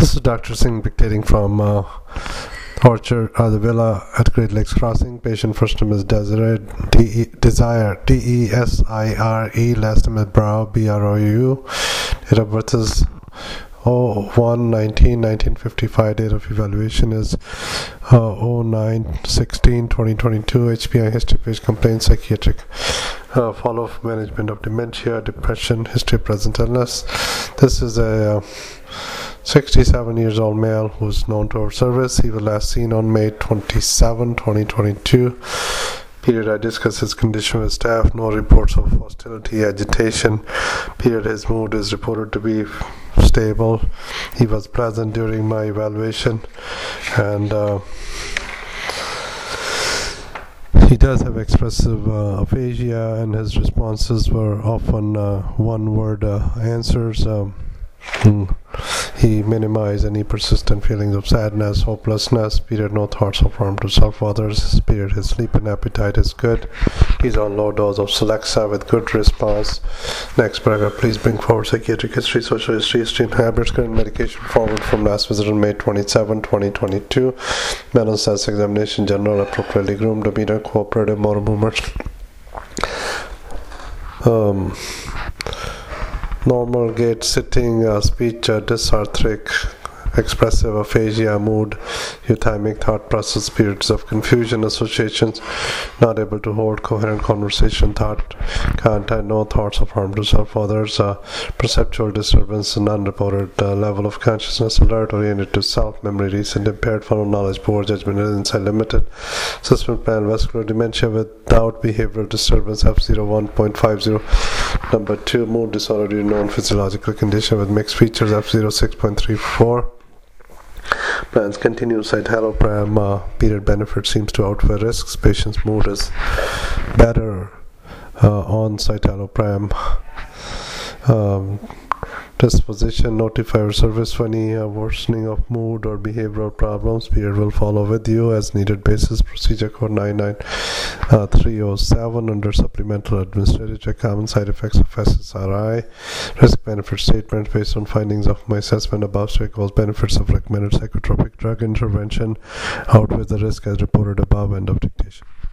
This is Dr. Singh dictating from the villa at Great Lakes Crossing. Patient first name is Desire, D-E-S-I-R-E, last name is Brow, B-R-O-U. Date of birth is 1955. Date of evaluation is 09/16/2022. HPI history page, complaint psychiatric. Follow-up management of dementia, depression, history of present illness. This is a 67 years old male who is known to our service. He was last seen on May 27, 2022. Period, I discussed his condition with staff. No reports of hostility, agitation. Period, his mood is reported to be stable. He was present during my evaluation, and he does have expressive aphasia, and his responses were often one-word answers. He minimized any persistent feelings of sadness, hopelessness. Period, no thoughts of harm to self or others. Period, his sleep and appetite is good. He's on low dose of Celexa with good response. Next paragraph, please bring forward psychiatric history, social history and habits. Current medication forward from last visit on May 27, 2022. Mental status examination, general, appropriately groomed, demeanor, cooperative, motor movements. Normal gait, sitting, speech, dysarthric, expressive aphasia, mood, euthymic, thought process, periods of confusion, associations, not able to hold coherent conversation, thought, content, no thoughts of harm to self or others, perceptual disturbance, non-reported level of consciousness, alert, oriented to self, memory recent, impaired, follow knowledge, poor judgment, insight limited, assessment plan, vascular dementia without behavioral disturbance, F01.50. Number 2, mood disorder, known physiological condition with mixed features, F06.34. Plans continue. Citalopram period benefit seems to outweigh risks. Patient's mood is better on citalopram. Disposition, notify our service for any worsening of mood or behavioral problems. Period will follow with you as needed basis. Procedure code 99307 under supplemental administrative check. Common side effects of SSRI. Risk benefit statement based on findings of my assessment above. Equals benefits of recommended psychotropic drug intervention outweigh the risk as reported above. End of dictation.